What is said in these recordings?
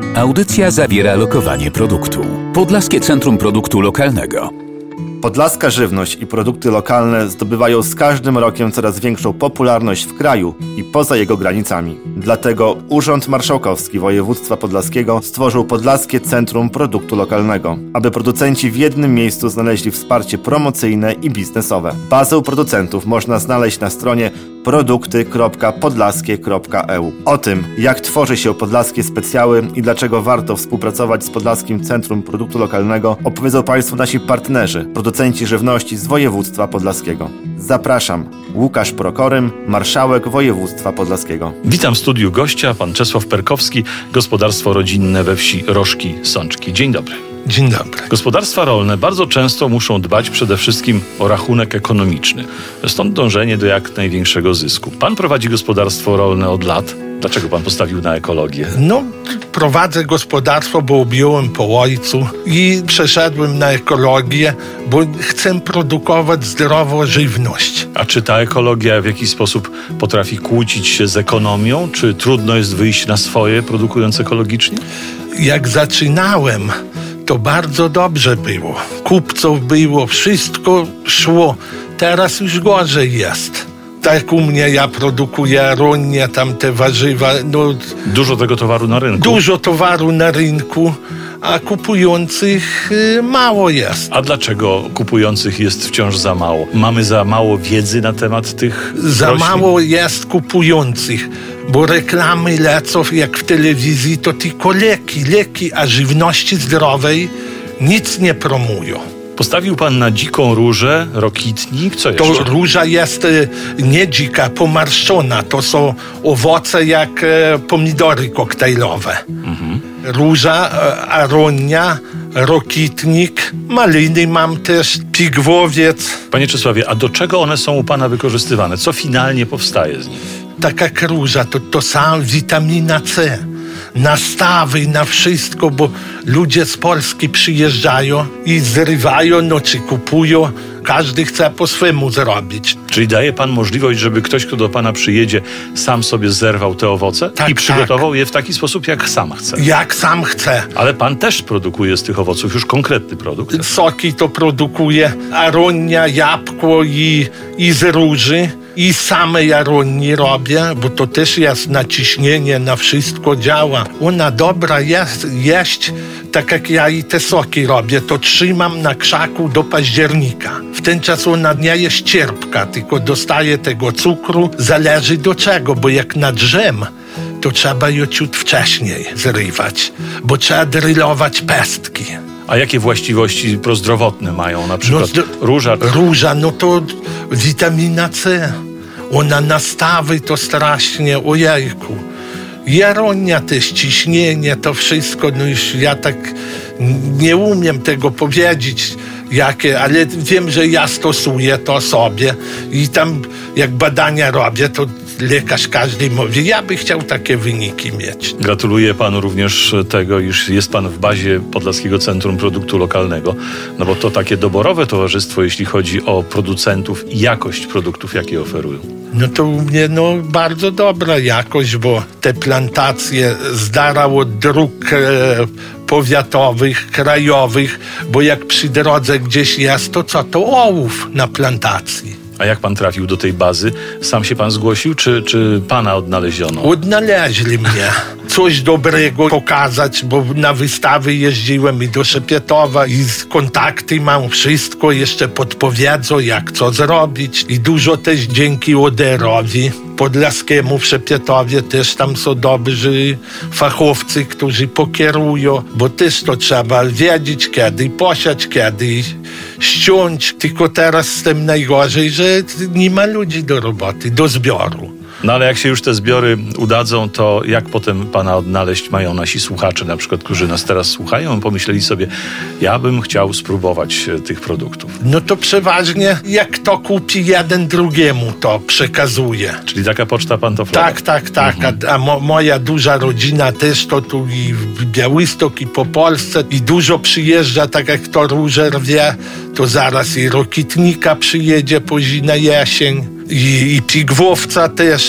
Audycja zawiera lokowanie produktu. Podlaskie Centrum Produktu Lokalnego. Podlaska żywność i produkty lokalne zdobywają z każdym rokiem coraz większą popularność w kraju i poza jego granicami. Dlatego Urząd Marszałkowski Województwa Podlaskiego stworzył Podlaskie Centrum Produktu Lokalnego, aby producenci w jednym miejscu znaleźli wsparcie promocyjne i biznesowe. Bazę producentów można znaleźć na stronie produkty.podlaskie.eu. O tym, jak tworzy się podlaskie specjały i dlaczego warto współpracować z Podlaskim Centrum Produktu Lokalnego, opowiedzą Państwu nasi partnerzy, producenci żywności z województwa podlaskiego. Zapraszam, Łukasz Prokorym, marszałek województwa podlaskiego. Witam w studiu gościa, pan Czesław Perkowski, gospodarstwo rodzinne we wsi Rożki Sączki. Dzień dobry. Dzień dobry. Gospodarstwa rolne bardzo często muszą dbać przede wszystkim o rachunek ekonomiczny. Stąd dążenie do jak największego zysku. Pan prowadzi gospodarstwo rolne od lat. Dlaczego pan postawił na ekologię? Prowadzę gospodarstwo, bo objąłem po ojcu i przeszedłem na ekologię, bo chcę produkować zdrową żywność. A czy ta ekologia w jakiś sposób potrafi kłócić się z ekonomią? Czy trudno jest wyjść na swoje, produkując ekologicznie? Jak zaczynałem, to bardzo dobrze było. Kupców było, wszystko szło. Teraz już gorzej jest. Tak u mnie, ja produkuję aronie, tam te warzywa. Dużo tego towaru na rynku? Dużo towaru na rynku, a kupujących mało jest. A dlaczego kupujących jest wciąż za mało? Mamy za mało wiedzy na temat tych Za roślin? mało jest kupujących, bo reklamy lecą jak w telewizji, to tylko leki, a żywności zdrowej nic nie promują. Postawił pan na dziką różę, rokitnik, co jeszcze? To róża jest nie dzika, pomarszczona. To są owoce jak pomidory koktajlowe. Róża, aronia, rokitnik, maliny mam też, pigwowiec. Panie Czesławie, a do czego one są u pana wykorzystywane? Co finalnie powstaje z nich? Tak jak róża, to sama witamina C. Nastawy na wszystko, bo ludzie z Polski przyjeżdżają i zrywają, czy kupują. Każdy chce po swemu zrobić. Czyli daje pan możliwość, żeby ktoś, kto do pana przyjedzie, sam sobie zerwał te owoce i przygotował je w taki sposób, jak sam chce. Jak sam chce. Ale pan też produkuje z tych owoców już konkretny produkt. Soki to produkuje, aronia, jabłko i z róży. I same aronii robię, bo to też jest naciśnienie, na wszystko działa. Ona dobra jest jeść, tak jak ja i te soki robię, to trzymam na krzaku do października. W ten czas ona nie jest cierpka, tylko dostaje tego cukru, zależy do czego, bo jak na drzem, to trzeba ją ciut wcześniej zrywać, bo trzeba drylować pestki. A jakie właściwości prozdrowotne mają na przykład róża? Róża, to witamina C. Ona nastawy to strasznie, ojejku. I aronia też, ciśnienie, to wszystko, już ja tak nie umiem tego powiedzieć, jakie, ale wiem, że ja stosuję to sobie i tam jak badania robię, to lekarz każdy mówi, ja bym chciał takie wyniki mieć. Gratuluję panu również tego, iż jest pan w bazie Podlaskiego Centrum Produktu Lokalnego, bo to takie doborowe towarzystwo, jeśli chodzi o producentów i jakość produktów, jakie oferują. To u mnie bardzo dobra jakość, bo te plantacje z dala od dróg powiatowych, krajowych, bo jak przy drodze gdzieś jest, to co? To ołów na plantacji. A jak pan trafił do tej bazy? Sam się pan zgłosił, czy pana odnaleziono? Odnaleźli mnie. Coś dobrego pokazać, bo na wystawy jeździłem i do Szepietowa i kontakty mam, wszystko jeszcze podpowiedzą, jak co zrobić. I dużo też dzięki ODR-owi podlaskiemu w Szepietowie też tam są dobrzy fachowcy, którzy pokierują, bo też to trzeba wiedzieć, kiedy posiać, kiedy ściąć. Tylko teraz z tym najgorzej, że nie ma ludzi do roboty, do zbioru. Ale jak się już te zbiory udadzą, to jak potem pana odnaleźć mają nasi słuchacze, na przykład, którzy nas teraz słuchają, pomyśleli sobie, ja bym chciał spróbować tych produktów. To przeważnie jak kto kupi, jeden drugiemu to przekazuje. Czyli taka poczta pantoflowa. Tak. A moja duża rodzina też to tu i w Białystok i po Polsce i dużo przyjeżdża, tak jak to róże rwie, to zaraz i rokitnika przyjedzie później na jesień. I pigwowca też,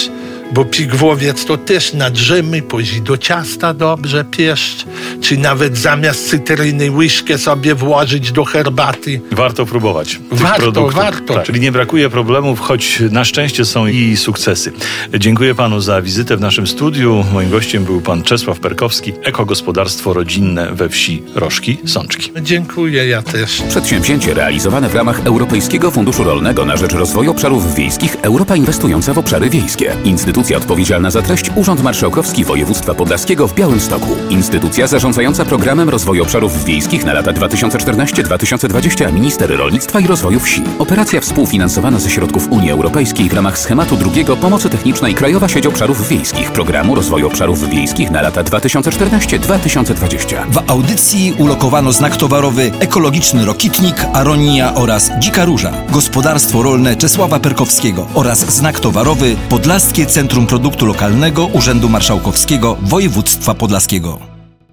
bo pigwowiec to też nadrzymy, później do ciasta dobrze pieszcz, czy nawet zamiast cytryny łyżkę sobie włożyć do herbaty. Warto próbować tych Warto. Tak, czyli nie brakuje problemów, choć na szczęście są i sukcesy. Dziękuję panu za wizytę w naszym studiu. Moim gościem był pan Czesław Perkowski, ekogospodarstwo rodzinne we wsi Rożki Sączki. Dziękuję, ja też. Przedsięwzięcie realizowane w ramach Europejskiego Funduszu Rolnego na rzecz Rozwoju Obszarów Wiejskich Europa Inwestująca w Obszary Wiejskie. Instytucja odpowiedzialna za treść Urząd Marszałkowski Województwa Podlaskiego w Białymstoku. Instytucja zarządzająca Programem Rozwoju Obszarów Wiejskich na lata 2014-2020 Minister Rolnictwa i Rozwoju Wsi. Operacja współfinansowana ze środków Unii Europejskiej w ramach schematu drugiego Pomocy Technicznej Krajowa Sieć Obszarów Wiejskich Programu Rozwoju Obszarów Wiejskich na lata 2014-2020. W audycji ulokowano znak towarowy Ekologiczny Rokitnik, Aronia oraz Dzika Róża. Gospodarstwo rolne Czesława Perkowskiego oraz znak towarowy Podlaskie Centrum Produktu Lokalnego Urzędu Marszałkowskiego Województwa Podlaskiego.